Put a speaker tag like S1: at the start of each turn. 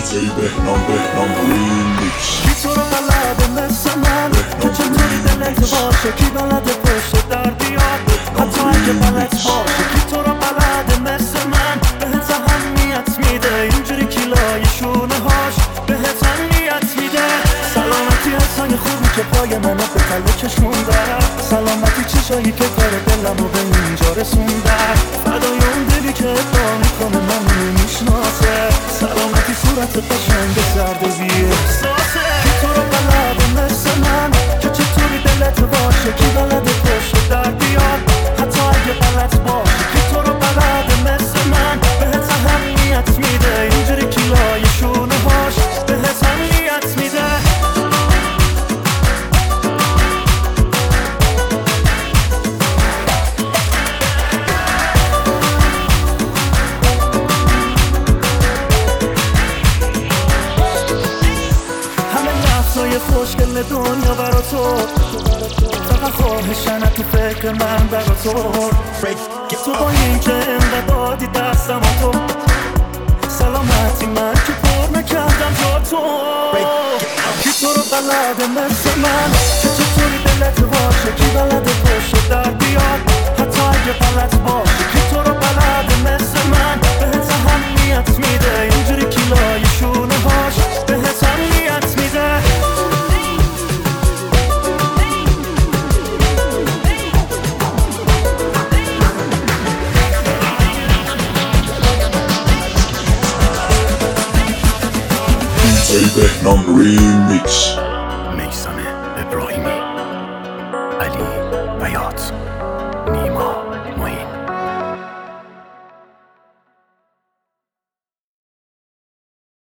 S1: بهنام ریمیکس.
S2: کی تو رو بلده مثل من که چطوری دلت باشه، کی بلده پشت در بیاد حتی اگه بلد باشه. کی تو رو بلده مثل من بهت اهمیت میده، اینجوری کیلای شونه هاش بهت اهمیت میده. سلامتی حسای خوبی که پای منو به قلب چشموندن، سلامتی چیزایی که کار دلمو به اینجا رسوندن، فدای اون دلی که ادعا میکنه من نمیشناسه، سلامتی صورت قشنگ زرد و بی احساسه. کی تو رو بلده مثل من که چطوری دلت باشه، کی بلده پشت در بیاد حتی اگه بلد باشه. کی تو رو بلده مثل من بهت اهمیت میده، اینجوری کیلای شونه هاش بهت اهمیت میده. خوشگل دنیا برا تو، فقط خواهشن تو فکر من برا تو. تو با این که انقدر دادی دستم تو، سلامتی من که پر نکردم جا تو. کی تو رو بلده مثل من که چطوری دلت باشه، کی بلده پشت در بیاد حتی اگه بلد باشه. کی تو رو بلده مثل من بهت اهمیت میده، اینجوری کیلای شونه هاش بهت اهمیت میده.
S1: بهنام ریمیکس.
S3: میثم ابراهیمی، علی بیات، نیما